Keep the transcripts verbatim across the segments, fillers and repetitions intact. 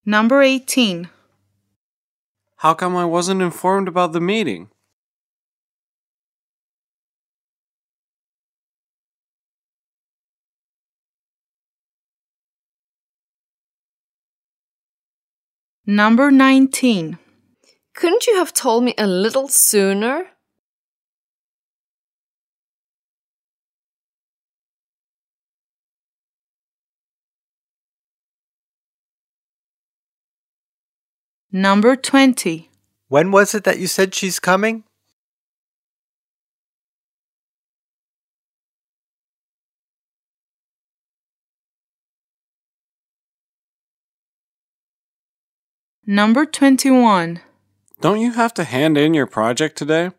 Number eighteen. How come I wasn't informed about the meeting? Number nineteen. Couldn't you have told me a little sooner? Number twenty. When was it that you said she's coming? Number twenty-one. Don't you have to hand in your project today?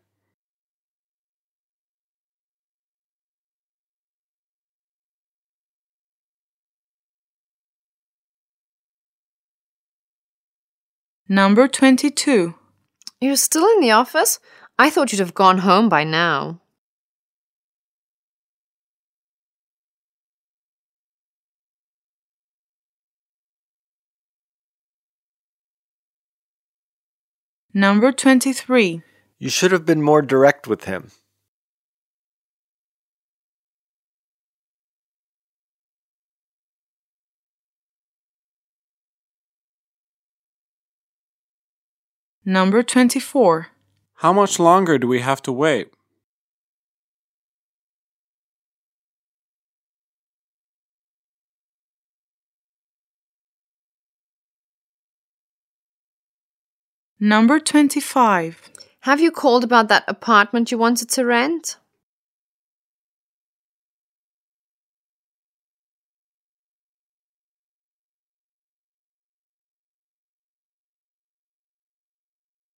Number twenty-two. You're still in the office? I thought you'd have gone home by now. Number twenty-three. You should have been more direct with him. Number twenty-four. How much longer do we have to wait? Number twenty-five. Have you called about that apartment you wanted to rent?